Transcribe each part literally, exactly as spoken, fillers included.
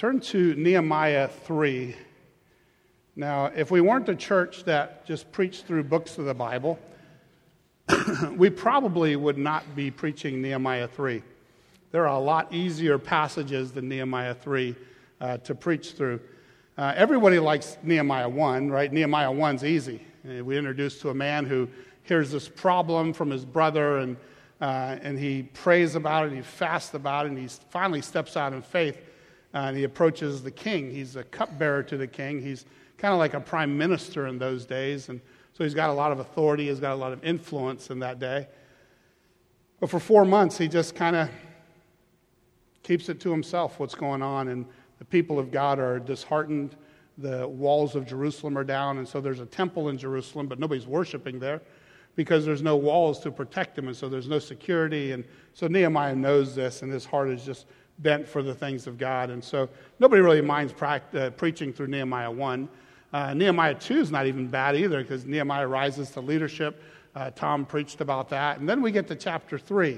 Turn to Nehemiah three. Now, if we weren't a church that just preached through books of the Bible, we probably would not be preaching Nehemiah three. There are a lot easier passages than Nehemiah three uh, to preach through. Uh, everybody likes Nehemiah one, right? Nehemiah one's easy. Uh, we're introduced to a man who hears this problem from his brother, and uh, and he prays about it, and he fasts about it, and he finally steps out in faith, uh, and he approaches the king. He's a cupbearer to the king. He's kind of like a prime minister in those days, and so he's got a lot of authority, he's got a lot of influence in that day. But for four months, he just kind of keeps it to himself, what's going on, and the people of God are disheartened. The walls of Jerusalem are down, and so there's a temple in Jerusalem, but nobody's worshiping there because there's no walls to protect them, and so there's no security. And so Nehemiah knows this, and his heart is just bent for the things of God. And so nobody really minds pra- uh, preaching through Nehemiah one. Uh, Nehemiah two is not even bad either, because Nehemiah rises to leadership. Uh, Tom preached about that. And then we get to chapter three.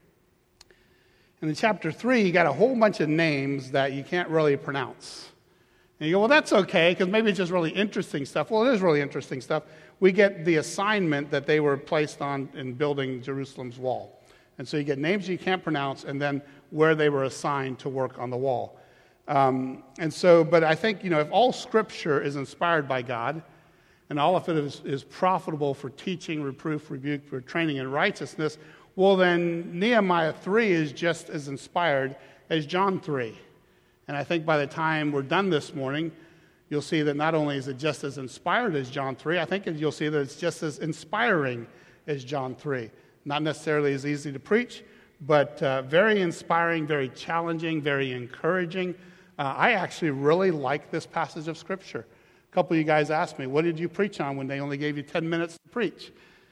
And in chapter three, you got a whole bunch of names that you can't really pronounce. And you go, well, that's okay, because maybe it's just really interesting stuff. Well, it is really interesting stuff. We get the assignment that they were placed on in building Jerusalem's wall. And so you get names you can't pronounce, and then where they were assigned to work on the wall. Um, and so, but I think, you know, if all Scripture is inspired by God, and all of it is, is profitable for teaching, reproof, rebuke, for training in righteousness, well, then Nehemiah three is just as inspired as John three. And I think by the time we're done this morning, you'll see that not only is it just as inspired as John three, I think you'll see that it's just as inspiring as John three. Not necessarily as easy to preach, but uh, very inspiring, very challenging, very encouraging. Uh, I actually really like this passage of Scripture. A couple of you guys asked me, what did you preach on when they only gave you ten minutes to preach?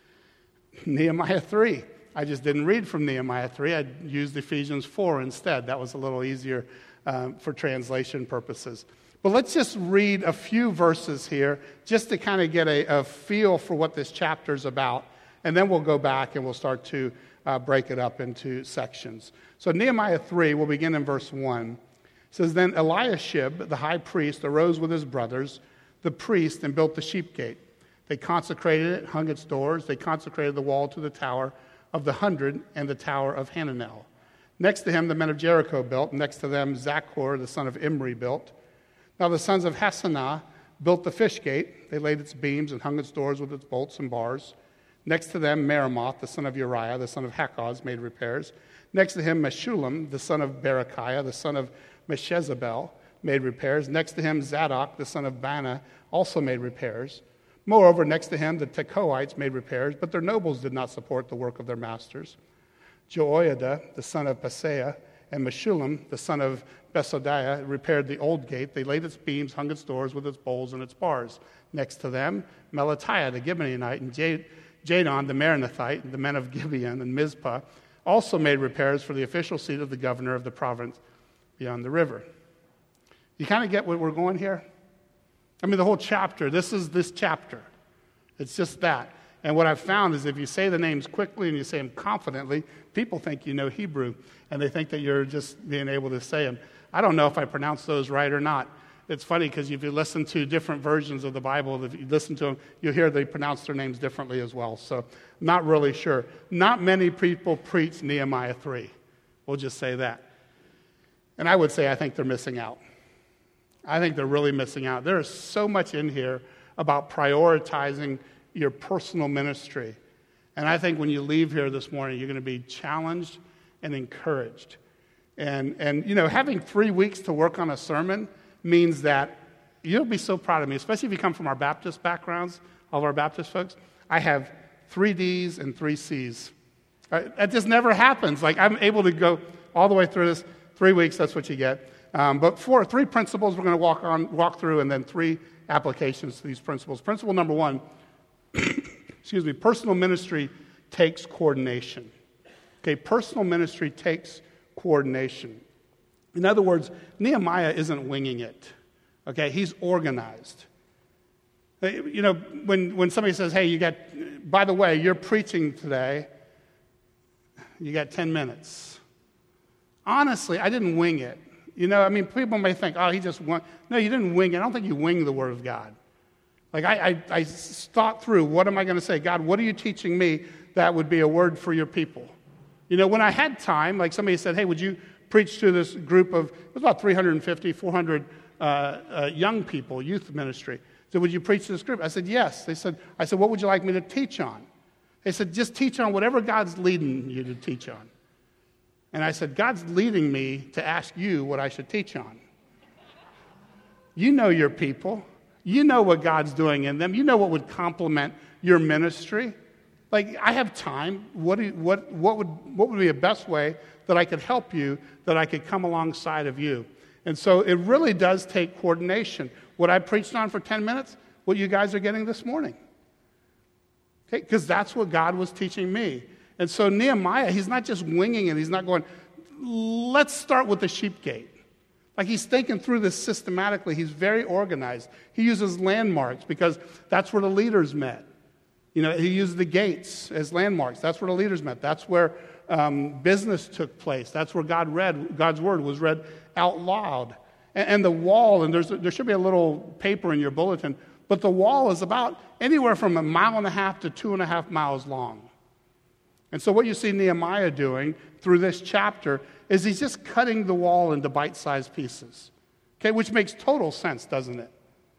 Nehemiah three. I just didn't read from Nehemiah three. I used Ephesians four instead. That was a little easier um, for translation purposes. But let's just read a few verses here just to kind of get a, a feel for what this chapter is about. And then we'll go back and we'll start to uh, break it up into sections. So Nehemiah three, we'll begin in verse one. It says, Then Eliashib, the high priest, arose with his brothers, the priest, and built the sheep gate. They consecrated it, hung its doors. They consecrated the wall to the tower of the hundred and the tower of Hananel. Next to him, the men of Jericho built. Next to them, Zachor, the son of Imri, built. Now the sons of Hassanah built the fish gate. They laid its beams and hung its doors with its bolts and bars. Next to them, Meremoth, the son of Uriah, the son of Hakkoz, made repairs. Next to him, Meshullam, the son of Berechiah, the son of Meshezabel, made repairs. Next to him, Zadok, the son of Bana, also made repairs. Moreover, next to him, the Tekoites made repairs, but their nobles did not support the work of their masters. Joiada, the son of Paseah, and Meshullam, the son of Besodiah, repaired the old gate. They laid its beams, hung its doors with its bowls and its bars. Next to them, Melatiah, the Gibeonite, and Jadon, the Meronothite, the men of Gibeon and Mizpah, also made repairs for the official seat of the governor of the province beyond the river. You kind of get where we're going here? I mean, the whole chapter, this is this chapter. It's just that. And what I've found is if you say the names quickly and you say them confidently, people think you know Hebrew, and they think that you're just being able to say them. I don't know if I pronounce those right or not. It's funny because if you listen to different versions of the Bible, if you listen to them, you'll hear they pronounce their names differently as well. So not really sure. Not many people preach Nehemiah three. We'll just say that. And I would say I think they're missing out. I think they're really missing out. There is so much in here about prioritizing your personal ministry. And I think when you leave here this morning, you're going to be challenged and encouraged. And, and you know, having three weeks to work on a sermon means that you'll be so proud of me, especially if you come from our Baptist backgrounds, all of our Baptist folks. I have three D's and three C's. Right? That just never happens. Like, I'm able to go all the way through this. Three weeks, that's what you get. Um, but four, three principles we're going to walk on, walk through, and then three applications to these principles. Principle number one, excuse me, personal ministry takes coordination. Okay, personal ministry takes coordination. In other words, Nehemiah isn't winging it. Okay, he's organized. You know, when, when somebody says, hey, you got, by the way, you're preaching today, you got ten minutes. Honestly, I didn't wing it. You know, I mean, people may think, oh, he just won. No, you didn't wing it. I don't think you wing the Word of God. Like, I, I, I thought through, what am I going to say? God, what are you teaching me that would be a word for your people? You know, when I had time, like somebody said, hey, would you preach to this group of, it was about three hundred fifty, four hundred uh, uh, young people, youth ministry. So would you preach to this group? I said, yes. They said, I said, what would you like me to teach on? They said, just teach on whatever God's leading you to teach on. And I said, God's leading me to ask you what I should teach on. You know your people. You know what God's doing in them. You know what would complement your ministry. Like, I have time. What, do you, what, what, would, what would be the best way that I could help you, that I could come alongside of you? And so it really does take coordination. What I preached on for ten minutes, what you guys are getting this morning. Okay, because that's what God was teaching me. And so Nehemiah, he's not just winging it. He's not going, let's start with the sheep gate. Like, he's thinking through this systematically. He's very organized. He uses landmarks because that's where the leaders met. You know, he used the gates as landmarks. That's where the leaders met. That's where um, business took place. That's where God read, God's word was read out loud. And, and the wall, and there's, there should be a little paper in your bulletin, but the wall is about anywhere from a mile and a half to two and a half miles long. And so what you see Nehemiah doing through this chapter is he's just cutting the wall into bite-sized pieces, okay, which makes total sense, doesn't it?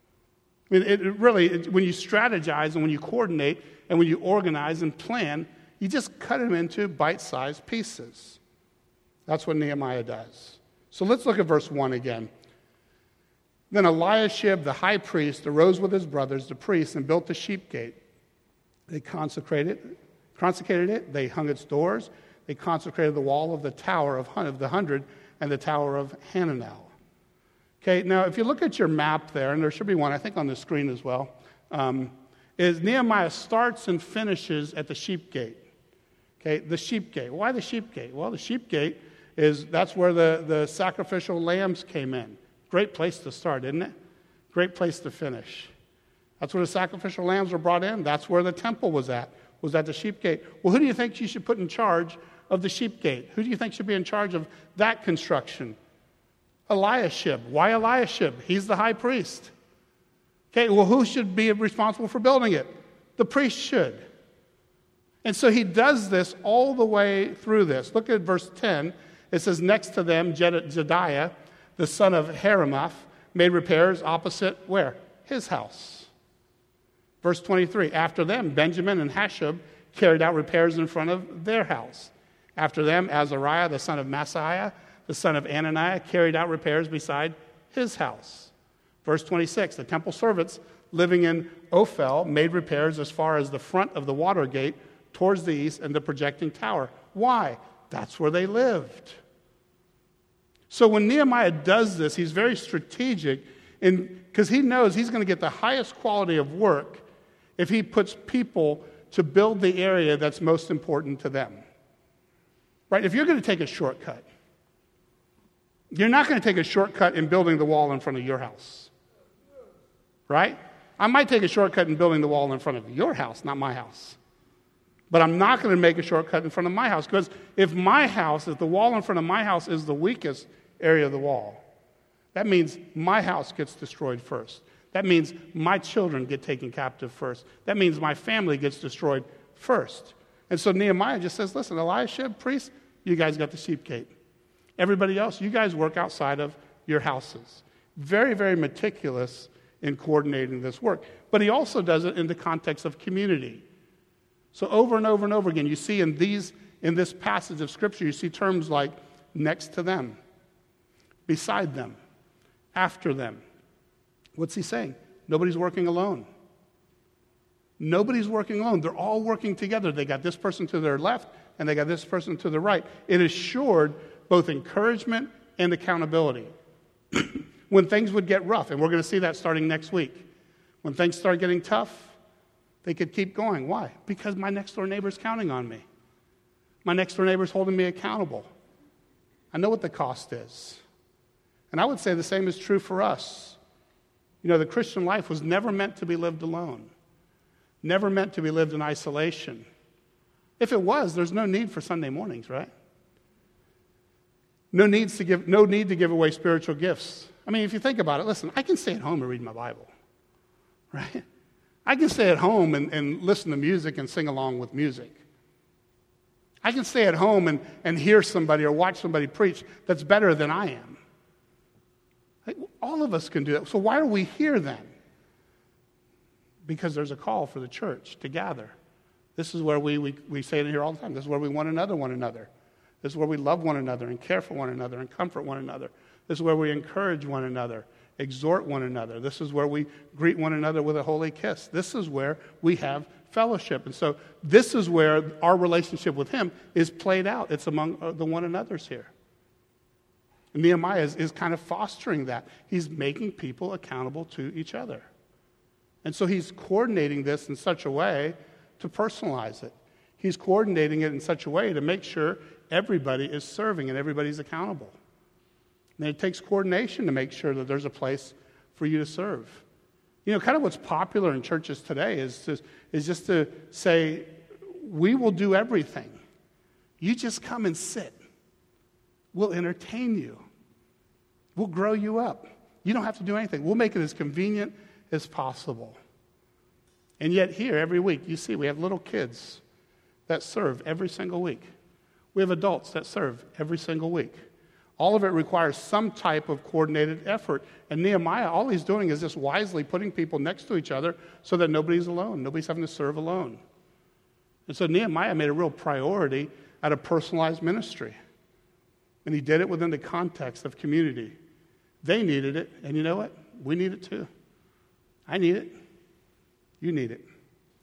I mean, it, it really, it, when you strategize and when you coordinate and when you organize and plan, you just cut them into bite-sized pieces. That's what Nehemiah does. So let's look at verse one again. Then Eliashib, the high priest, arose with his brothers, the priests, and built the sheep gate. They consecrated, consecrated it, they hung its doors, they consecrated the wall of the tower of, of the hundred and the tower of Hananel. Okay, now if you look at your map there, and there should be one, I think, on the screen as well, um, is Nehemiah starts and finishes at the sheep gate. Okay, the sheep gate. Why the sheep gate? Well, the sheep gate is, that's where the, the sacrificial lambs came in. Great place to start, isn't it? Great place to finish. That's where the sacrificial lambs were brought in. That's where the temple was at, was at the sheep gate. Well, who do you think you should put in charge of the sheep gate? Who do you think should be in charge of that construction? Eliashib. Why Eliashib? He's the high priest. Okay, well, who should be responsible for building it? The priest should. And so he does this all the way through this. Look at verse ten. It says, next to them, Jediah, the son of Haramath, made repairs opposite where? His house. Verse twenty-three, after them, Benjamin and Hashub carried out repairs in front of their house. After them, Azariah, the son of Maaseiah, the son of Ananiah, carried out repairs beside his house. Verse twenty-six, the temple servants living in Ophel made repairs as far as the front of the water gate towards the east and the projecting tower. Why? That's where they lived. So when Nehemiah does this, he's very strategic because he knows he's going to get the highest quality of work if he puts people to build the area that's most important to them. Right? If you're going to take a shortcut, you're not going to take a shortcut in building the wall in front of your house. Right? I might take a shortcut in building the wall in front of your house, not my house. But I'm not going to make a shortcut in front of my house, because if my house, if the wall in front of my house is the weakest area of the wall, that means my house gets destroyed first. That means my children get taken captive first. That means my family gets destroyed first. And so Nehemiah just says, listen, Eliashib, priest, you guys got the sheep gate. Everybody else, you guys work outside of your houses. Very, very meticulous in coordinating this work. But he also does it in the context of community. So over and over and over again, you see in these in this passage of Scripture, you see terms like next to them, beside them, after them. What's he saying? Nobody's working alone. Nobody's working alone. They're all working together. They got this person to their left, and they got this person to the right. It assured both encouragement and accountability. When things would get rough, and we're going to see that starting next week, when things start getting tough, they could keep going. Why? Because my next-door neighbor's counting on me. My next-door neighbor's holding me accountable. I know what the cost is. And I would say the same is true for us. You know, the Christian life was never meant to be lived alone. Never meant to be lived in isolation. If it was, there's no need for Sunday mornings, right? No needs to give, no need to give away spiritual gifts. I mean, if you think about it, listen, I can stay at home and read my Bible, right? I can stay at home and, and listen to music and sing along with music. I can stay at home and, and hear somebody or watch somebody preach that's better than I am. Like, all of us can do that. So why are we here then? Because there's a call for the church to gather. This is where we, we, we say it here all the time. This is where we one another one another. This is where we love one another and care for one another and comfort one another. This is where we encourage one another, exhort one another. This is where we greet one another with a holy kiss. This is where we have fellowship. And so this is where our relationship with him is played out. It's among the one another's here. And Nehemiah is, is kind of fostering that. He's making people accountable to each other. And so he's coordinating this in such a way to personalize it. He's coordinating it in such a way to make sure everybody is serving and everybody's accountable. And it takes coordination to make sure that there's a place for you to serve. You know, kind of what's popular in churches today is, to, is just to say, we will do everything. You just come and sit. We'll entertain you. We'll grow you up. You don't have to do anything. We'll make it as convenient as possible. And yet here, every week, you see we have little kids that serve every single week. We have adults that serve every single week. All of it requires some type of coordinated effort. And Nehemiah, all he's doing is just wisely putting people next to each other so that nobody's alone. Nobody's having to serve alone. And so Nehemiah made a real priority at a personalized ministry. And he did it within the context of community. They needed it, and you know what? We need it too. I need it. You need it.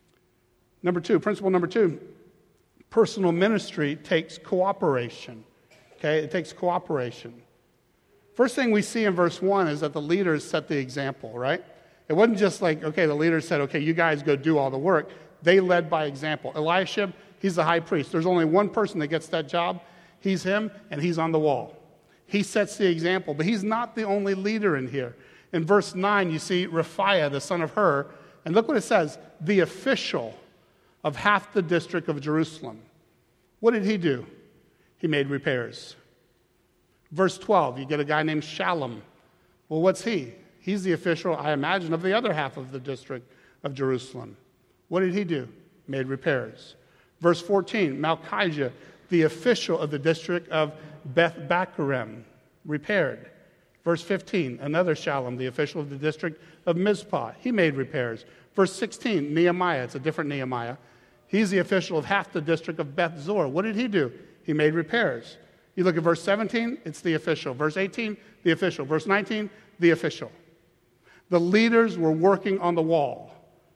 Number two, principle number two, personal ministry takes cooperation. Okay, it takes cooperation. First thing we see in verse one is that the leaders set the example, right? It wasn't just like, okay, the leaders said, okay, you guys go do all the work. They led by example. Eliashib, he's the high priest. There's only one person that gets that job. He's him, and he's on the wall. He sets the example, but he's not the only leader in here. In verse nine, you see Rephaiah, the son of Hur, and look what it says, the official of half the district of Jerusalem. What did he do? He made repairs. Verse twelve, you get a guy named Shallum. Well, what's he? He's the official, I imagine, of the other half of the district of Jerusalem. What did he do? Made repairs. Verse fourteen, Malchijah, the official of the district of Beth Bacarim, repaired. Verse fifteen, another Shallum, the official of the district of Mizpah. He made repairs. Verse sixteen, Nehemiah, it's a different Nehemiah. He's the official of half the district of Beth Zor. What did he do? He made repairs. You look at verse seventeen, it's the official. Verse eighteen, the official. Verse nineteen, the official. The leaders were working on the wall.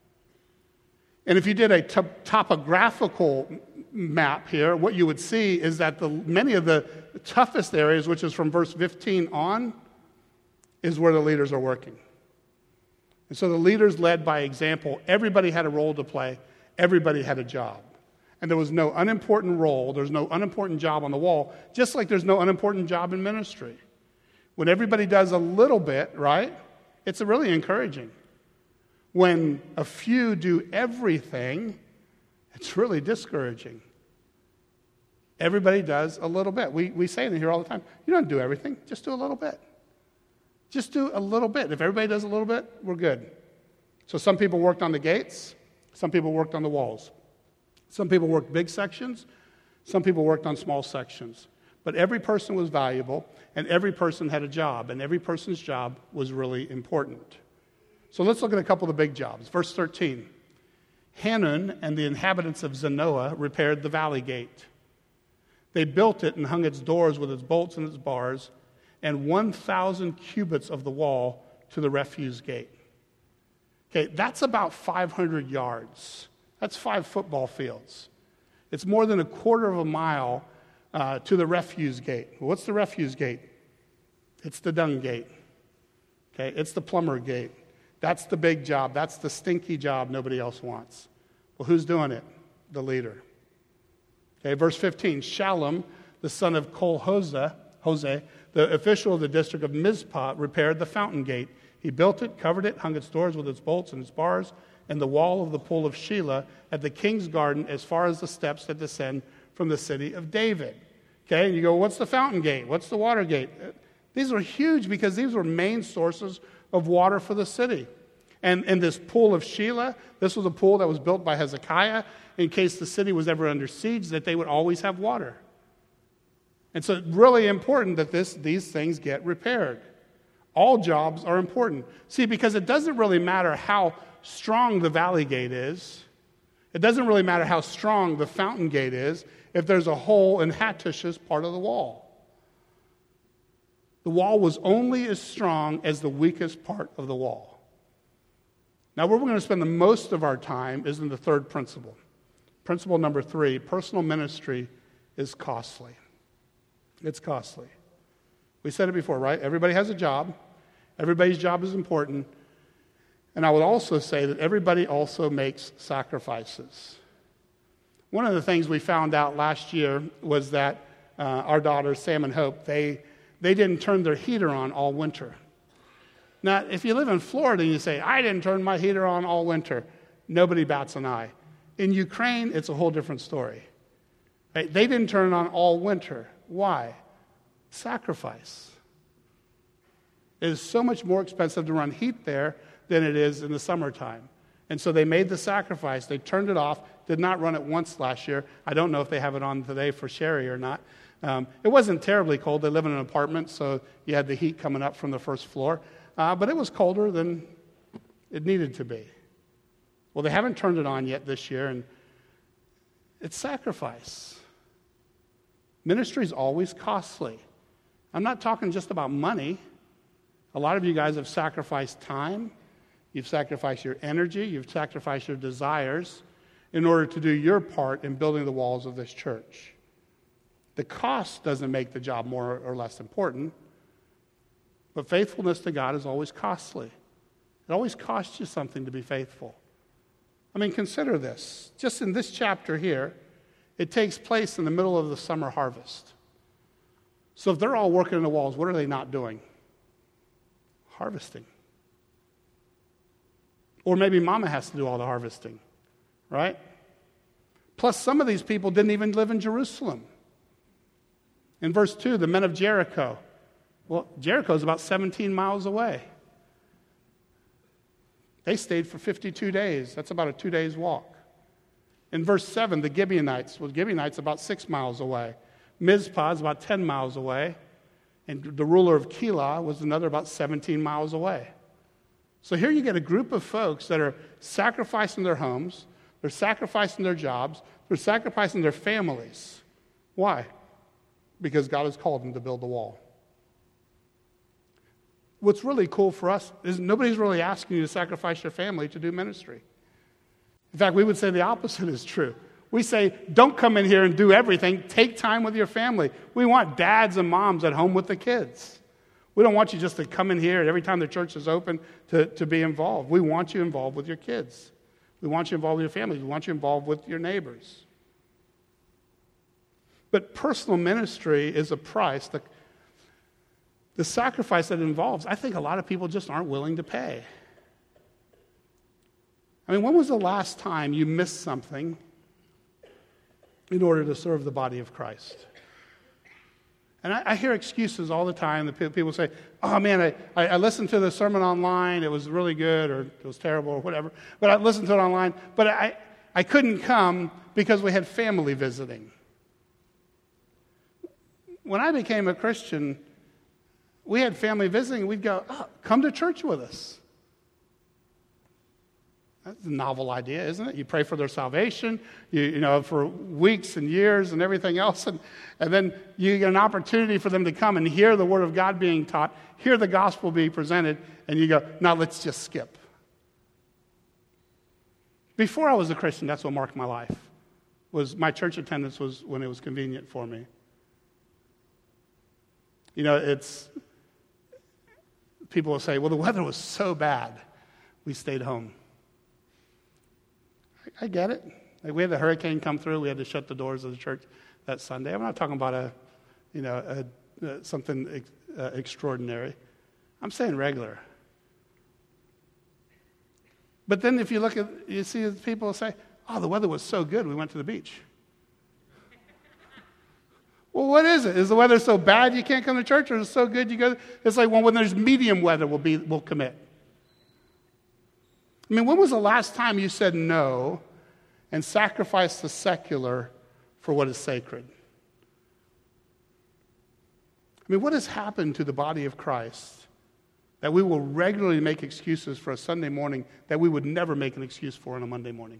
And if you did a top- topographical map here, what you would see is that the, many of the toughest areas, which is from verse fifteen on, is where the leaders are working. And so the leaders led by example. Everybody had a role to play. Everybody had a job. And there was no unimportant role, there's no unimportant job on the wall, just like there's no unimportant job in ministry. When everybody does a little bit, right, it's really encouraging. When a few do everything, it's really discouraging. Everybody does a little bit. We, we say it in here all the time. You don't do everything, just do a little bit. Just do a little bit. If everybody does a little bit, we're good. So some people worked on the gates, some people worked on the walls. Some people worked big sections, some people worked on small sections. But every person was valuable, and every person had a job, and every person's job was really important. So let's look at a couple of the big jobs. Verse thirteen, Hanun and the inhabitants of Zanoah repaired the valley gate. They built it and hung its doors with its bolts and its bars, and one thousand cubits of the wall to the refuse gate. Okay, that's about five hundred yards. That's five football fields. It's more than a quarter of a mile uh, to the refuse gate. Well, what's the refuse gate? It's the dung gate. Okay, it's the plumber gate. That's the big job. That's the stinky job nobody else wants. Well, who's doing it? The leader. Okay, verse fifteen, Shallum, the son of Kol-Hoseh, Hoseh, the official of the district of Mizpah, repaired the fountain gate. He built it, covered it, hung its doors with its bolts and its bars, and the wall of the pool of Shelah at the king's garden as far as the steps that descend from the city of David. Okay, and you go, what's the fountain gate? What's the water gate? These were huge because these were main sources of water for the city. And, and this pool of Shelah, this was a pool that was built by Hezekiah in case the city was ever under siege, that they would always have water. And so it's really important that this, these things get repaired. All jobs are important. See, because it doesn't really matter how strong the valley gate is. It doesn't really matter how strong the fountain gate is if there's a hole in Hattush's part of the wall. The wall was only as strong as the weakest part of the wall. Now, where we're going to spend the most of our time is in the third principle. Principle number three, personal ministry is costly. It's costly. We said it before, right? Everybody has a job. Everybody's job is important. And I would also say that everybody also makes sacrifices. One of the things we found out last year was that uh, our daughters, Sam and Hope, they, they didn't turn their heater on all winter. Now, if you live in Florida and you say, I didn't turn my heater on all winter, nobody bats an eye. In Ukraine, it's a whole different story. Right? They didn't turn it on all winter. Why? Sacrifice. It is so much more expensive to run heat there than it is in the summertime. And so they made the sacrifice. They turned it off, did not run it once last year. I don't know if they have it on today for Sherry or not. Um, it wasn't terribly cold. They live in an apartment, so you had the heat coming up from the first floor. Uh, but it was colder than it needed to be. Well, they haven't turned it on yet this year, and it's sacrifice. Ministry is always costly. I'm not talking just about money. A lot of you guys have sacrificed time. You've sacrificed your energy. You've sacrificed your desires in order to do your part in building the walls of this church. The cost doesn't make the job more or less important, but faithfulness to God is always costly. It always costs you something to be faithful. I mean, consider this. Just in this chapter here, it takes place in the middle of the summer harvest. So if they're all working in the walls, what are they not doing? Harvesting. Or maybe mama has to do all the harvesting, right? Plus, some of these people didn't even live in Jerusalem. In verse two, the men of Jericho. Well, Jericho is about seventeen miles away. They stayed for fifty-two days. That's about a two days walk. In verse seven, the Gibeonites. Well, Gibeonites about six miles away. Mizpah is about ten miles away. And the ruler of Keilah was another about seventeen miles away. So here you get a group of folks that are sacrificing their homes, they're sacrificing their jobs, they're sacrificing their families. Why? Because God has called them to build the wall. What's really cool for us is nobody's really asking you to sacrifice your family to do ministry. In fact, we would say the opposite is true. We say, don't come in here and do everything. Take time with your family. We want dads and moms at home with the kids. We don't want you just to come in here every time the church is open to, to be involved. We want you involved with your kids. We want you involved with your family. We want you involved with your neighbors. But personal ministry is a price. The, the sacrifice that it involves, I think a lot of people just aren't willing to pay. I mean, when was the last time you missed something in order to serve the body of Christ? And I, I hear excuses all the time. That people say, oh man, I, I, I listened to the sermon online. It was really good, or it was terrible, or whatever. But I listened to it online. But I, I couldn't come because we had family visiting. When I became a Christian, we had family visiting. We'd go, oh, come to church with us. That's a novel idea, isn't it? You pray for their salvation, you, you know, for weeks and years and everything else, and, and then you get an opportunity for them to come and hear the Word of God being taught, hear the gospel being presented, and you go, now let's just skip. Before I was a Christian, that's what marked my life. Was my church attendance was when it was convenient for me. You know, it's, people will say, well, the weather was so bad, we stayed home. I get it. Like we had the hurricane come through. We had to shut the doors of the church that Sunday. I'm not talking about a, you know, a, uh, something ex, uh, extraordinary. I'm saying regular. But then if you look at, you see people say, oh, the weather was so good, we went to the beach. Well, what is it? Is the weather so bad you can't come to church, or is it so good you go? It's like, well, when there's medium weather, we'll, be, we'll commit. I mean, when was the last time you said no and sacrificed the secular for what is sacred? I mean, what has happened to the body of Christ that we will regularly make excuses for a Sunday morning that we would never make an excuse for on a Monday morning?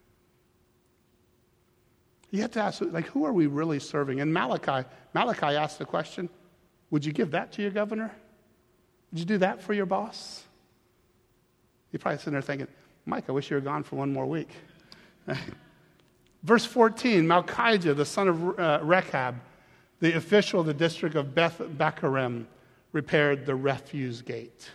You have to ask, like, who are we really serving? And Malachi, Malachi asked the question, would you give that to your governor? Would you do that for your boss? You're probably sitting there thinking, Mike, I wish you were gone for one more week. Verse fourteen, Malchijah, the son of uh, Rechab, the official of the district of Beth Bacharim, repaired the refuse gate.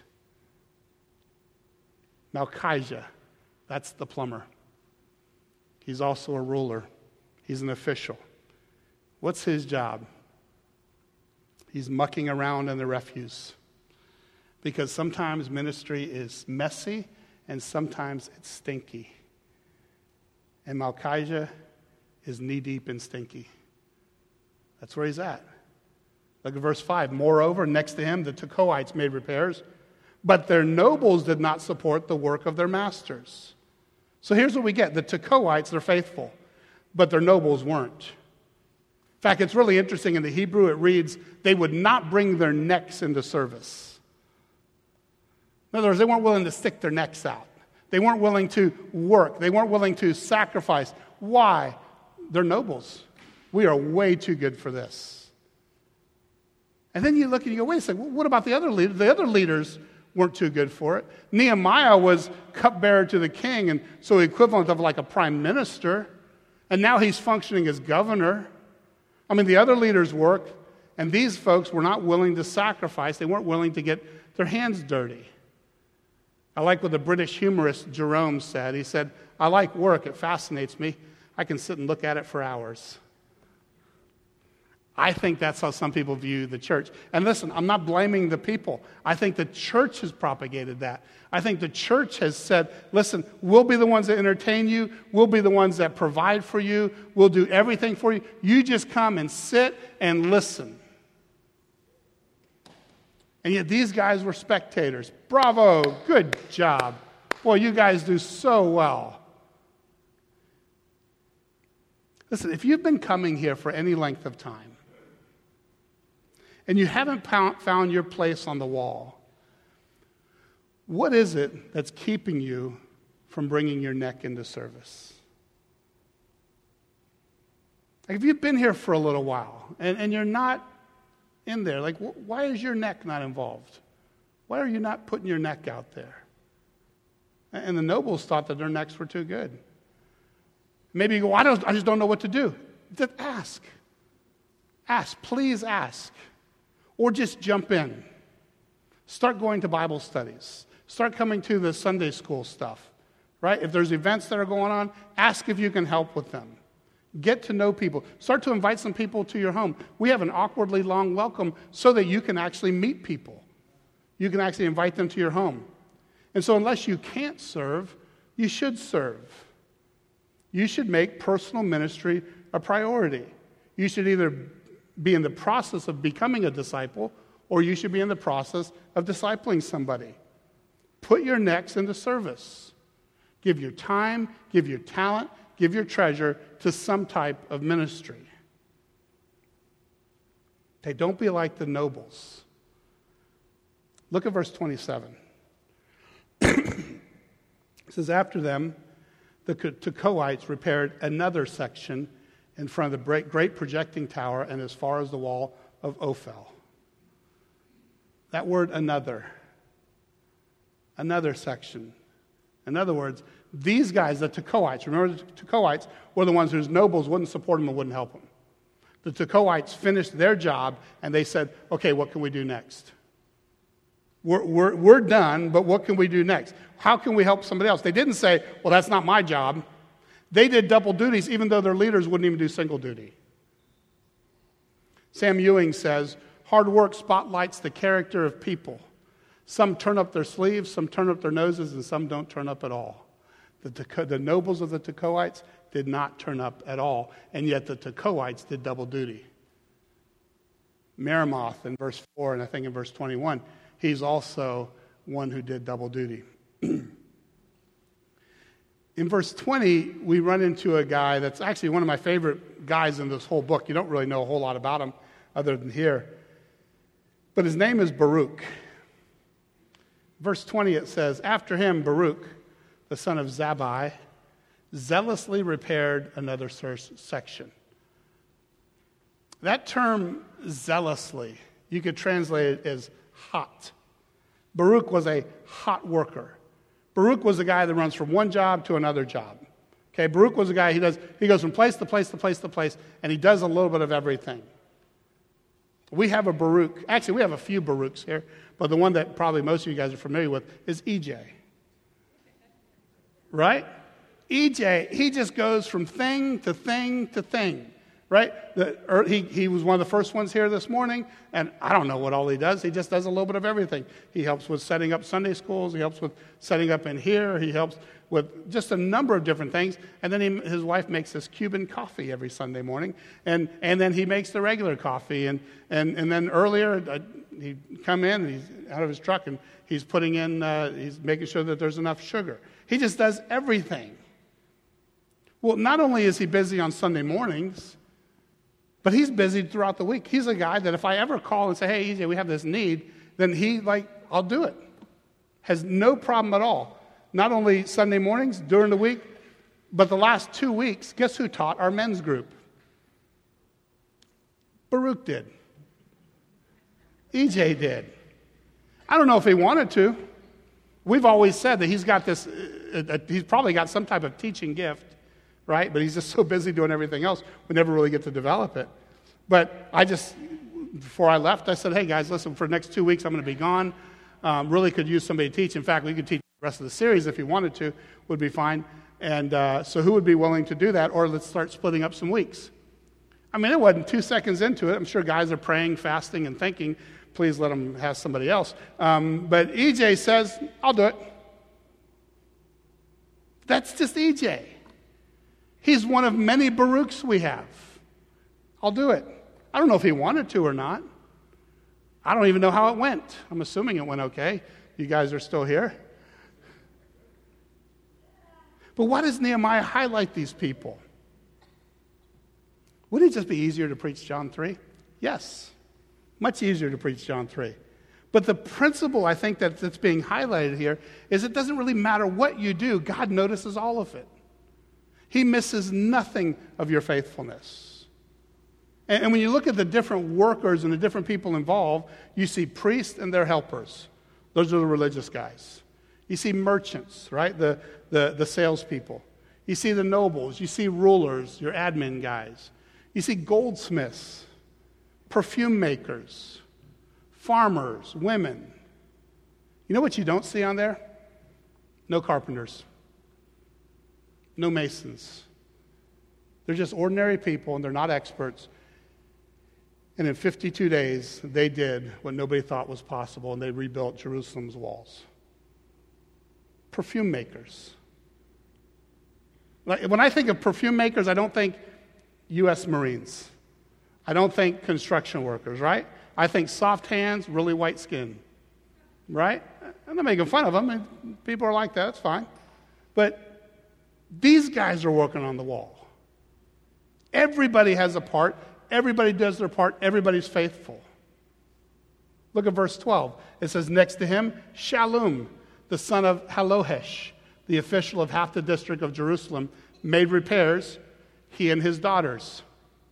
Malchijah, that's the plumber. He's also a ruler. He's an official. What's his job? He's mucking around in the refuse. Because sometimes ministry is messy and sometimes it's stinky. And Malchijah is knee-deep in stinky. That's where he's at. Look at verse five. Moreover, next to him, the Tekoites made repairs, but their nobles did not support the work of their masters. So here's what we get. The Tekoites, they're faithful, but their nobles weren't. In fact, it's really interesting. In the Hebrew, it reads, they would not bring their necks into service. In other words, they weren't willing to stick their necks out. They weren't willing to work. They weren't willing to sacrifice. Why? They're nobles. We are way too good for this. And then you look and you go, wait a second, what about the other leaders? The other leaders weren't too good for it. Nehemiah was cupbearer to the king, and so equivalent of like a prime minister. And now he's functioning as governor. I mean, the other leaders worked, and these folks were not willing to sacrifice. They weren't willing to get their hands dirty. I like what the British humorist Jerome said. He said, I like work. It fascinates me. I can sit and look at it for hours. I think that's how some people view the church. And listen, I'm not blaming the people. I think the church has propagated that. I think the church has said, listen, we'll be the ones that entertain you. We'll be the ones that provide for you. We'll do everything for you. You just come and sit and listen. And yet these guys were spectators. Bravo, good job. Boy, you guys do so well. Listen, if you've been coming here for any length of time, and you haven't found your place on the wall, what is it that's keeping you from bringing your neck into service? Like if you've been here for a little while and, and you're not in there, like wh- why is your neck not involved? Why are you not putting your neck out there? And the nobles thought that their necks were too good. Maybe you go, I, don't, I just don't know what to do. Just ask. Ask. Please ask. Or just jump in. Start going to Bible studies. Start coming to the Sunday school stuff, right? If there's events that are going on, ask if you can help with them. Get to know people. Start to invite some people to your home. We have an awkwardly long welcome so that you can actually meet people. You can actually invite them to your home. And so unless you can't serve, you should serve. You should make personal ministry a priority. You should either be in the process of becoming a disciple, or you should be in the process of discipling somebody. Put your necks into service. Give your time, give your talent, give your treasure to some type of ministry. Okay, don't be like the nobles. Look at verse twenty-seven. It says, after them, the Tekoites repaired another section in front of the great projecting tower and as far as the wall of Ophel. That word, another. Another section. In other words, these guys, the Tekoites, remember the Tekoites were the ones whose nobles wouldn't support them and wouldn't help them. The Tekoites finished their job and they said, okay, what can we do next? We're, we're, we're done, but what can we do next? How can we help somebody else? They didn't say, well, that's not my job. They did double duties, even though their leaders wouldn't even do single duty. Sam Ewing says, hard work spotlights the character of people. Some turn up their sleeves, some turn up their noses, and some don't turn up at all. The, Teko- the nobles of the Tekoites did not turn up at all, and yet the Tekoites did double duty. Meremoth in verse four, and I think in verse twenty-one, he's also one who did double duty. In verse twenty, we run into a guy that's actually one of my favorite guys in this whole book. You don't really know a whole lot about him other than here. But his name is Baruch. Verse twenty, it says, after him, Baruch, the son of Zabbai, zealously repaired another section. That term, zealously, you could translate it as hot. Baruch was a hot worker. Baruch was the guy that runs from one job to another job. Okay, Baruch was the guy, he does, he goes from place to place to place to place, and he does a little bit of everything. We have a Baruch, actually we have a few Baruchs here, but the one that probably most of you guys are familiar with is E J. Right? E J, he just goes from thing to thing to thing. Right? The, he, he was one of the first ones here this morning, and I don't know what all he does. He just does a little bit of everything. He helps with setting up Sunday schools. He helps with setting up in here. He helps with just a number of different things. And then he, his wife makes this Cuban coffee every Sunday morning, and, and then he makes the regular coffee. And, and, and then earlier, uh, he'd come in, and he's out of his truck, and he's putting in, uh, he's making sure that there's enough sugar. He just does everything. Well, not only is he busy on Sunday mornings, but he's busy throughout the week. He's a guy that if I ever call and say, hey, E J, we have this need, then he, like, I'll do it. Has no problem at all. Not only Sunday mornings, during the week, but the last two weeks, guess who taught our men's group? Baruch did. E J did. I don't know if he wanted to. We've always said that he's got this, uh, uh, he's probably got some type of teaching gift, right? But he's just so busy doing everything else, we never really get to develop it. But I just, before I left, I said, hey guys, listen, for the next two weeks I'm going to be gone. Um, really could use somebody to teach. In fact, we could teach the rest of the series if you wanted to, would be fine. And uh, so who would be willing to do that? Or let's start splitting up some weeks. I mean, it wasn't two seconds into it. I'm sure guys are praying, fasting, and thinking, please let them have somebody else. Um, but E J says, I'll do it. That's just E J. He's one of many Baruchs we have. I'll do it. I don't know if he wanted to or not. I don't even know how it went. I'm assuming it went okay. You guys are still here. But why does Nehemiah highlight these people? Wouldn't it just be easier to preach John three? Yes. Much easier to preach John three. But the principle, I think, that, that's being highlighted here is it doesn't really matter what you do. God notices all of it. He misses nothing of your faithfulness. And, and when you look at the different workers and the different people involved, you see priests and their helpers. Those are the religious guys. You see merchants, right? The, the, the salespeople. You see the nobles. You see rulers, your admin guys. You see goldsmiths, perfume makers, farmers, women. You know what you don't see on there? No carpenters. No masons. They're just ordinary people, and they're not experts. And in fifty-two days, they did what nobody thought was possible, and they rebuilt Jerusalem's walls. Perfume makers. Like, when I think of perfume makers, I don't think U S Marines. I don't think construction workers, right? I think soft hands, really white skin, right? I'm not making fun of them. People are like that. That's fine. But these guys are working on the wall. Everybody has a part. Everybody does their part. Everybody's faithful. Look at verse twelve. It says, next to him, Shallum, the son of Halohesh, the official of half the district of Jerusalem, made repairs, he and his daughters.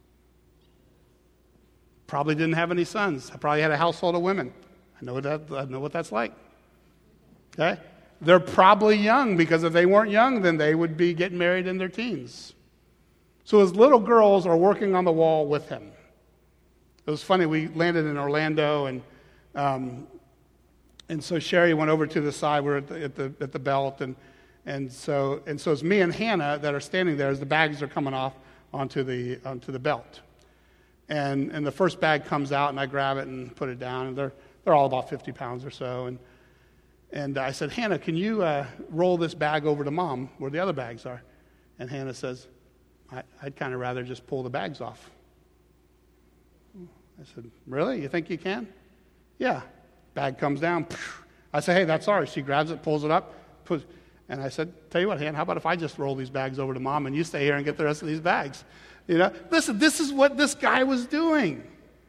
Probably didn't have any sons. I probably had a household of women. I know what that, I know what that's like. Okay? They're probably young, because if they weren't young, then they would be getting married in their teens. So his little girls are working on the wall with him. It was funny, we landed in Orlando, and um, and so Sherry went over to the side. We're at the at the, at the belt, and and so and so it's me and Hannah that are standing there as the bags are coming off onto the onto the belt. And and the first bag comes out, and I grab it and put it down, and they're they're all about fifty pounds or so, and And I said, Hannah, can you uh, roll this bag over to Mom where the other bags are? And Hannah says, I, I'd kind of rather just pull the bags off. I said, really? You think you can? Yeah. Bag comes down. I say, hey, that's ours. She grabs it, pulls it up, puts, and I said, tell you what, Han, how about if I just roll these bags over to Mom and you stay here and get the rest of these bags? You know, listen, this is what this guy was doing.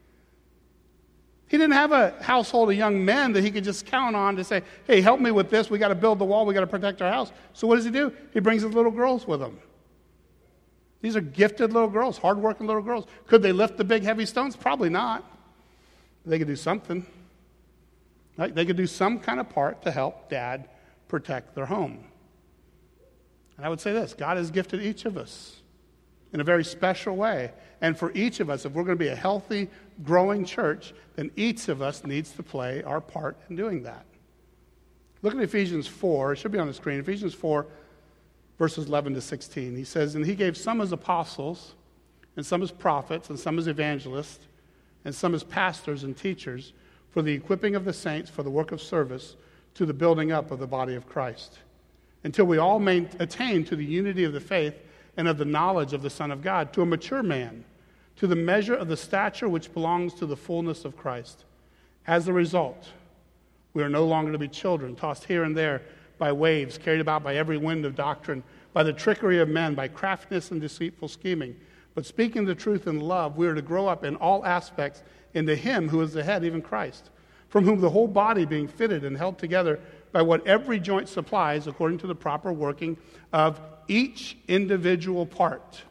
He didn't have a household of young men that he could just count on to say, hey, help me with this. We got to build the wall. We got to protect our house. So what does he do? He brings his little girls with him. These are gifted little girls, hardworking little girls. Could they lift the big, heavy stones? Probably not. They could do something. Right? They could do some kind of part to help Dad protect their home. And I would say this, God has gifted each of us in a very special way. And for each of us, if we're going to be a healthy, growing church, then each of us needs to play our part in doing that. Look at Ephesians four. It should be on the screen. Ephesians four, verses eleven to sixteen. He says, and he gave some as apostles, and some as prophets, and some as evangelists, and some as pastors and teachers, for the equipping of the saints for the work of service, to the building up of the body of Christ, until we all may attain to the unity of the faith and of the knowledge of the Son of God, to a mature man, to the measure of the stature which belongs to the fullness of Christ. As a result, we are no longer to be children, tossed here and there by waves, carried about by every wind of doctrine, by the trickery of men, by craftiness and deceitful scheming. But speaking the truth in love, we are to grow up in all aspects into him who is the head, even Christ, from whom the whole body being fitted and held together by what every joint supplies according to the proper working of each individual part.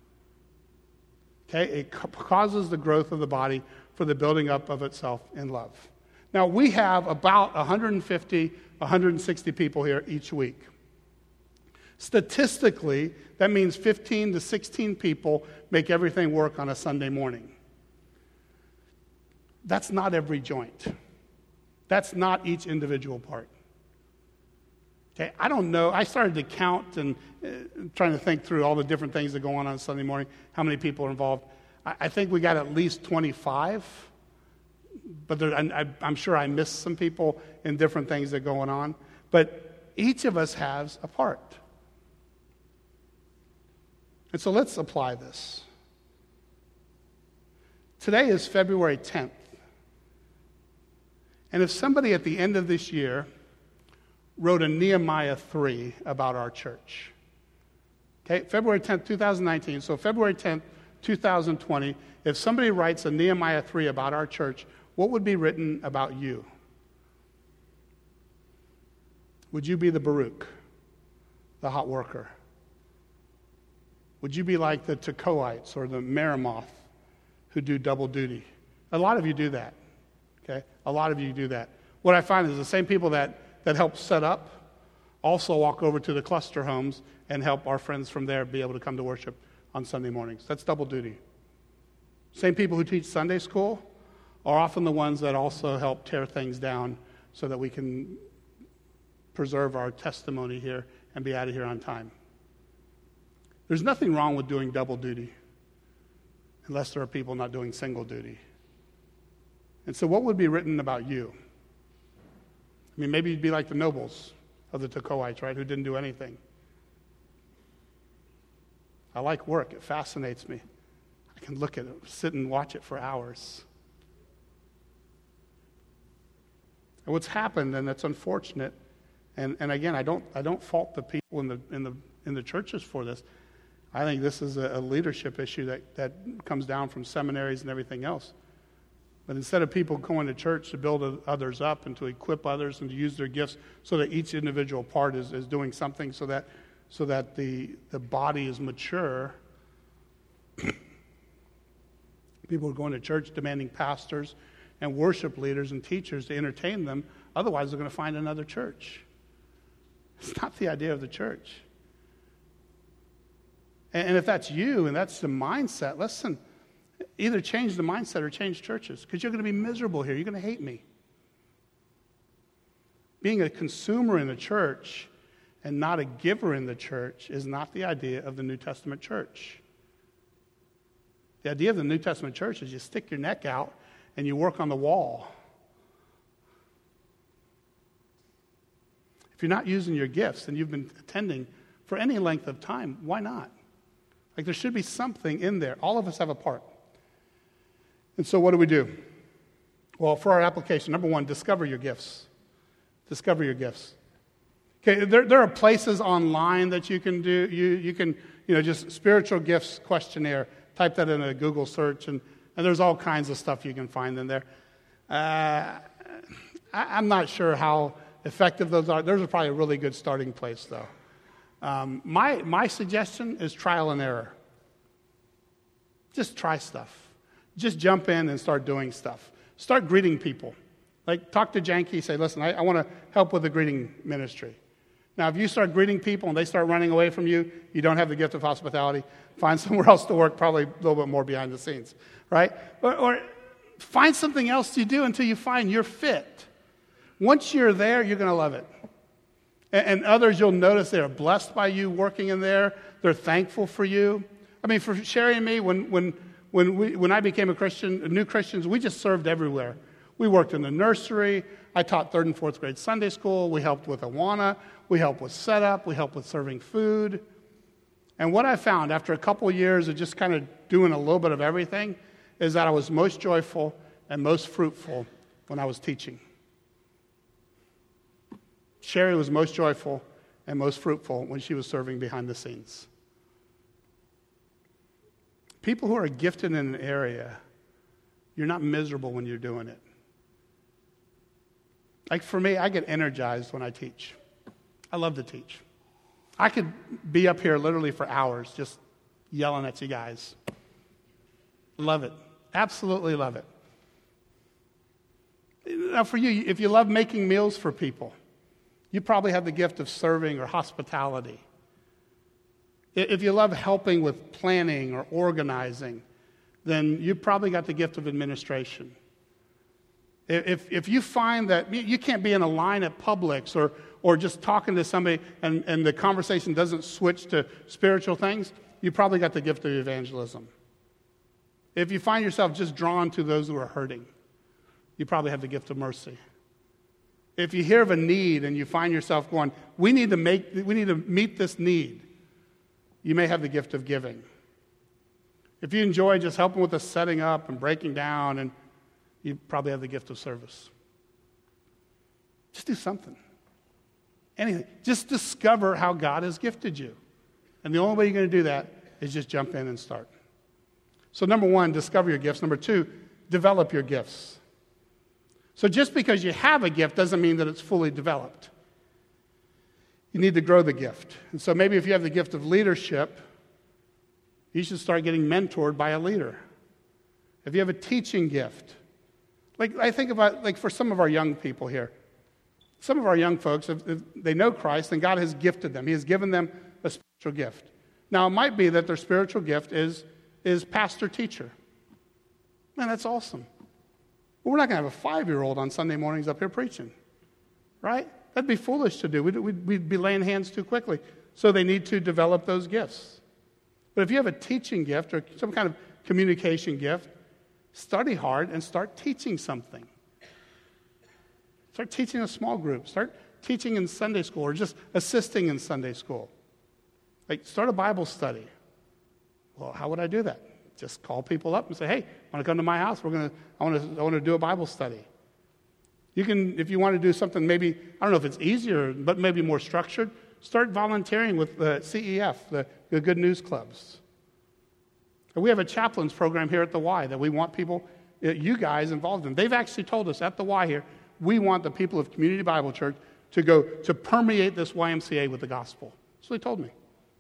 Okay, it causes the growth of the body for the building up of itself in love. Now, we have about one hundred fifty, one hundred sixty people here each week. Statistically, that means fifteen to sixteen people make everything work on a Sunday morning. That's not every joint. That's not each individual part. Okay, I don't know. I started to count and uh, trying to think through all the different things that go on on Sunday morning, how many people are involved. I, I think we got at least twenty-five, but there, I, I'm sure I missed some people in different things that are going on. But each of us has a part. And so let's apply this. Today is February tenth. And if somebody at the end of this year wrote a Nehemiah three about our church, okay, February tenth, twenty nineteen, so February tenth, twenty twenty, if somebody writes a Nehemiah three about our church, what would be written about you? Would you be the Baruch, the hot worker? Would you be like the Tekoites or the Meremoth who do double duty? A lot of you do that. Okay? A lot of you do that. What I find is the same people that, that help set up also walk over to the cluster homes and help our friends from there be able to come to worship on Sunday mornings. That's double duty. Same people who teach Sunday school are often the ones that also help tear things down so that we can preserve our testimony here and be out of here on time. There's nothing wrong with doing double duty unless there are people not doing single duty. And so what would be written about you? I mean, maybe you'd be like the nobles of the Tekoites, right, who didn't do anything. I like work. It fascinates me. I can look at it, sit and watch it for hours. And what's happened, and it's unfortunate, and, and again, I don't I don't fault the people in the in the in the churches for this. I think this is a, a leadership issue that, that comes down from seminaries and everything else. But instead of people going to church to build others up and to equip others and to use their gifts so that each individual part is, is doing something so that so that the, the body is mature, people are going to church demanding pastors and worship leaders and teachers to entertain them. Otherwise, they're going to find another church. It's not the idea of the church. And if that's you and that's the mindset, listen, either change the mindset or change churches, because you're going to be miserable here. You're going to hate me. Being a consumer in the church and not a giver in the church is not the idea of the New Testament church. The idea of the New Testament church is you stick your neck out and you work on the wall. If you're not using your gifts and you've been attending for any length of time, why not? Like, there should be something in there. All of us have a part. And so what do we do? Well, for our application, number one, discover your gifts. Discover your gifts. Okay, there, there are places online that you can do. You, you can, you know, just spiritual gifts questionnaire. Type that in a Google search, and, and there's all kinds of stuff you can find in there. Uh, I, I'm not sure how effective those are. Those are probably a really good starting place, though. Um, my, my suggestion is trial and error. Just try stuff. Just jump in and start doing stuff. Start greeting people. Like, talk to Janky, say, listen, I, I want to help with the greeting ministry. Now, if you start greeting people and they start running away from you, you don't have the gift of hospitality, find somewhere else to work, probably a little bit more behind the scenes, right? Or, or find something else to do until you find you're fit. Once you're there, you're going to love it. And, and others, you'll notice they're blessed by you working in there. They're thankful for you. I mean, for Sherry and me, when when when we when I became a Christian, new Christians, we just served everywhere. We worked in the nursery. I taught third and fourth grade Sunday school. We helped with Awana. We helped with setup. We helped with serving food. And what I found after a couple of years of just kind of doing a little bit of everything is that I was most joyful and most fruitful when I was teaching. Sherry was most joyful and most fruitful when she was serving behind the scenes. People who are gifted in an area, you're not miserable when you're doing it. Like for me, I get energized when I teach. I love to teach. I could be up here literally for hours just yelling at you guys. Love it. Absolutely love it. Now for you, if you love making meals for people, you probably have the gift of serving or hospitality. If you love helping with planning or organizing, then you probably got the gift of administration. If if you find that you can't be in a line at Publix or or just talking to somebody and, and the conversation doesn't switch to spiritual things, you probably got the gift of evangelism. If you find yourself just drawn to those who are hurting, you probably have the gift of mercy. If you hear of a need and you find yourself going, we need to make we need to meet this need, you may have the gift of giving. If you enjoy just helping with the setting up and breaking down, and you probably have the gift of service. Just do something. Anything. Just discover how God has gifted you. And the only way you're going to do that is just jump in and start. So number one, discover your gifts. Number two, develop your gifts. So just because you have a gift doesn't mean that it's fully developed. You need to grow the gift. And so maybe if you have the gift of leadership, you should start getting mentored by a leader. If you have a teaching gift, like I think about, like for some of our young people here, some of our young folks, if, if they know Christ, then God has gifted them. He has given them a spiritual gift. Now, it might be that their spiritual gift is, is pastor-teacher. Man, that's awesome. But we're not going to have a five-year-old on Sunday mornings up here preaching, right? That'd be foolish to do. We'd, we'd, we'd be laying hands too quickly. So they need to develop those gifts. But if you have a teaching gift or some kind of communication gift, study hard and start teaching something. Start teaching a small group. Start teaching in Sunday school or just assisting in Sunday school. Like, start a Bible study. Well, how would I do that? Just call people up and say, hey, want to come to my house? We're gonna, I want to I want to do a Bible study. You can, if you want to do something maybe, I don't know if it's easier, but maybe more structured, start volunteering with the C E F, the, the Good News Clubs. And we have a chaplains program here at the Y that we want people, you guys, involved in. They've actually told us at the Y here, we want the people of Community Bible Church to go to permeate this Y M C A with the gospel. That's what they told me.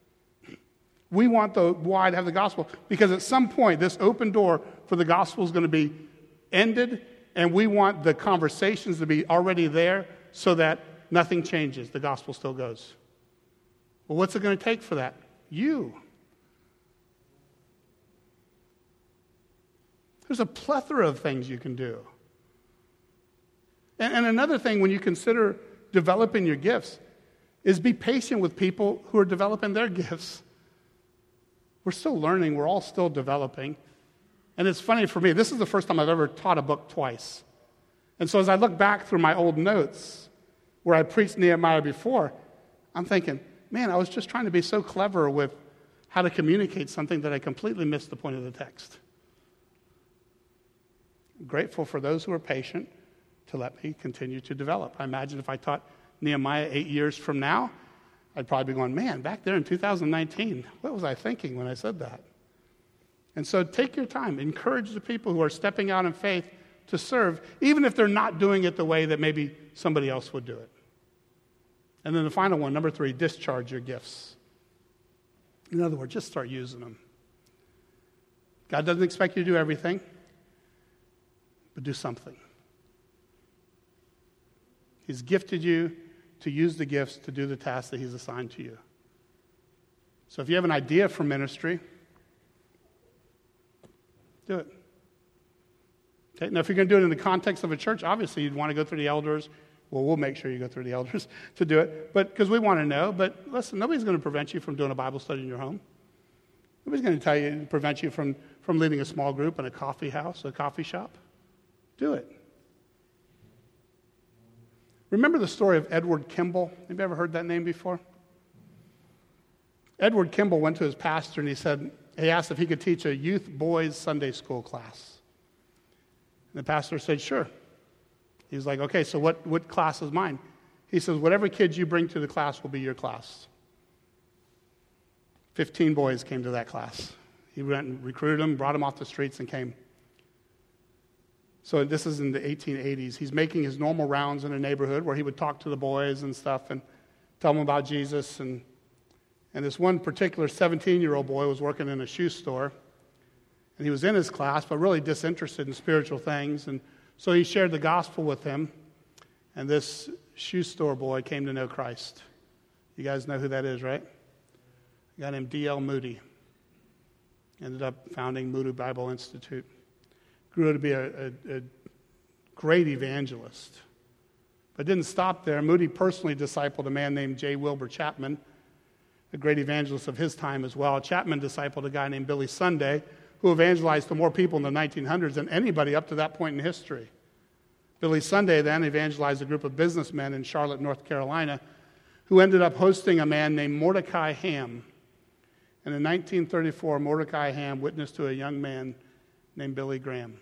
We want the Y to have the gospel because at some point this open door for the gospel is going to be ended, and we want the conversations to be already there so that nothing changes. The gospel still goes. Well, what's it going to take for that? You. There's a plethora of things you can do. And, and another thing when you consider developing your gifts is be patient with people who are developing their gifts. We're still learning. We're all still developing. And it's funny for me. This is the first time I've ever taught a book twice. And so as I look back through my old notes where I preached Nehemiah before, I'm thinking, man, I was just trying to be so clever with how to communicate something that I completely missed the point of the text. I'm grateful for those who are patient to let me continue to develop. I imagine if I taught Nehemiah eight years from now, I'd probably be going, man, back there in two thousand nineteen, what was I thinking when I said that? And so take your time. Encourage the people who are stepping out in faith to serve, even if they're not doing it the way that maybe somebody else would do it. And then the final one, number three, discharge your gifts. In other words, just start using them. God doesn't expect you to do everything, but do something. He's gifted you to use the gifts to do the tasks that he's assigned to you. So if you have an idea for ministry, do it. Okay? Now, if you're going to do it in the context of a church, obviously you'd want to go through the elders. Well, we'll make sure you go through the elders to do it, but because we want to know. But listen, nobody's going to prevent you from doing a Bible study in your home. Nobody's going to tell you, prevent you from, from leading a small group in a coffee house, a coffee shop. Do it. Remember the story of Edward Kimball? Anybody ever heard that name before? Edward Kimball went to his pastor and he said, he asked if he could teach a youth boys Sunday school class. And the pastor said, sure. He was like, okay, so what, what class is mine? He says, whatever kids you bring to the class will be your class. Fifteen boys came to that class. He went and recruited them, brought them off the streets and came. So this is in the eighteen eighties. He's making his normal rounds in a neighborhood where he would talk to the boys and stuff and tell them about Jesus. And, and this one particular seventeen-year-old boy was working in a shoe store. And he was in his class, but really disinterested in spiritual things. And so he shared the gospel with him. And this shoe store boy came to know Christ. You guys know who that is, right? A guy named D L Moody. Ended up founding Moody Bible Institute. Grew to be a, a, a great evangelist. But didn't stop there. Moody personally discipled a man named J. Wilbur Chapman, a great evangelist of his time as well. Chapman discipled a guy named Billy Sunday, who evangelized to more people in the nineteen hundreds than anybody up to that point in history. Billy Sunday then evangelized a group of businessmen in Charlotte, North Carolina, who ended up hosting a man named Mordecai Ham. And in nineteen thirty-four, Mordecai Ham witnessed to a young man named Billy Graham.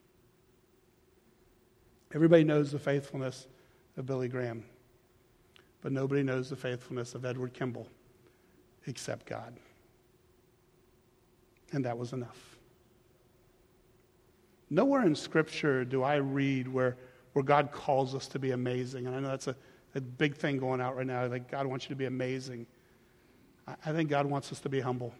Everybody knows the faithfulness of Billy Graham, but nobody knows the faithfulness of Edward Kimball except God. And that was enough. Nowhere in Scripture do I read where, where God calls us to be amazing. And I know that's a, a big thing going out right now. Like, God wants you to be amazing. I, I think God wants us to be humble.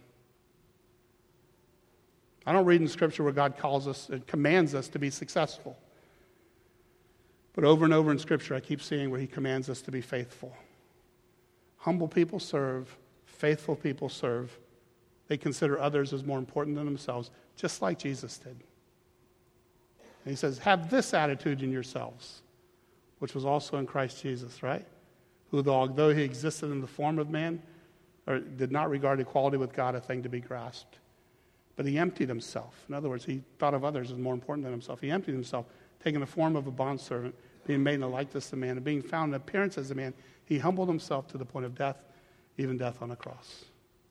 I don't read in Scripture where God calls us and commands us to be successful. But over and over in Scripture, I keep seeing where he commands us to be faithful. Humble people serve. Faithful people serve. They consider others as more important than themselves, just like Jesus did. And he says, have this attitude in yourselves, which was also in Christ Jesus, right? Who, although he existed in the form of man, or did not regard equality with God a thing to be grasped, but he emptied himself. In other words, he thought of others as more important than himself. He emptied himself, taking the form of a bondservant, being made in the likeness of man, and being found in appearance as a man. He humbled himself to the point of death, even death on a cross.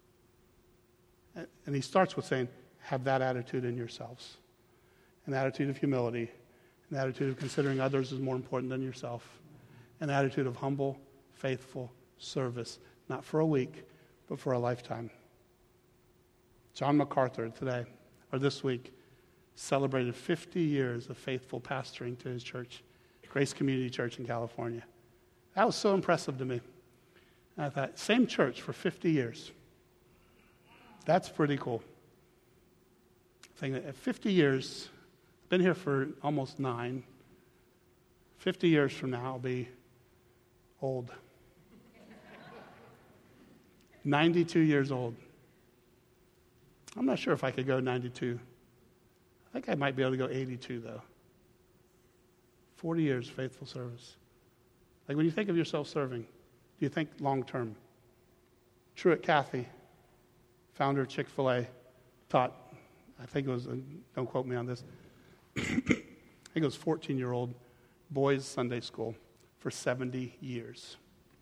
And he starts with saying, have that attitude in yourselves. An attitude of humility, an attitude of considering others as more important than yourself, an attitude of humble, faithful service, not for a week, but for a lifetime. John MacArthur today, or this week, celebrated fifty years of faithful pastoring to his church, Grace Community Church in California. That was so impressive to me. And I thought, same church for fifty years. That's pretty cool. I think at fifty years, I've been here for almost nine. fifty years from now, I'll be old. ninety-two years old. I'm not sure if I could go ninety-two. I think I might be able to go eighty-two, though. forty years faithful service. Like when you think of yourself serving, do you think long-term? Truett Cathy, founder of Chick-fil-A, taught, I think it was, don't quote me on this, I think it was fourteen-year-old boys' Sunday school for seventy years.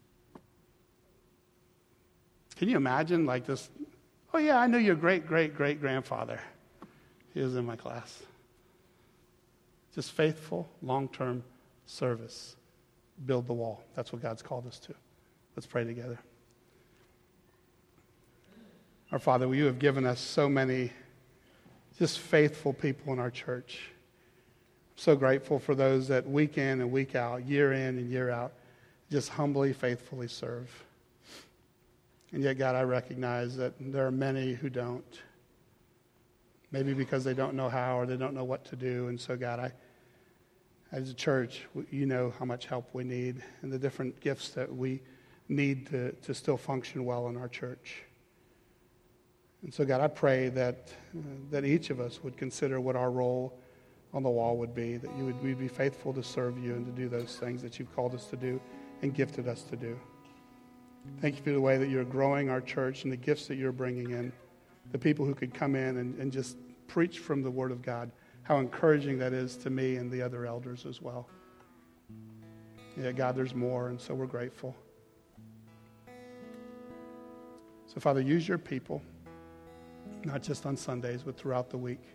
Can you imagine like this? Oh yeah, I knew your great, great, great grandfather. He was in my class. Just faithful, long-term service. Build the wall. That's what God's called us to. Let's pray together. Our Father, you have given us so many just faithful people in our church. I'm so grateful for those that week in and week out, year in and year out, just humbly, faithfully serve. And yet, God, I recognize that there are many who don't. Maybe because they don't know how or they don't know what to do. And so, God, I, as a church, you know how much help we need and the different gifts that we need to, to still function well in our church. And so, God, I pray that uh, that each of us would consider what our role on the wall would be, that you would we'd be faithful to serve you and to do those things that you've called us to do and gifted us to do. Thank you for the way that you're growing our church and the gifts that you're bringing in, the people who could come in and, and just preach from the Word of God, how encouraging that is to me and the other elders as well. Yeah, God, there's more, and so we're grateful. So, Father, use your people, not just on Sundays, but throughout the week.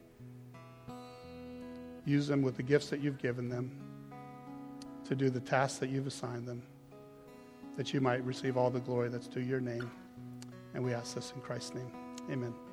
Use them with the gifts that you've given them to do the tasks that you've assigned them, that you might receive all the glory that's due your name. And we ask this in Christ's name. Amen.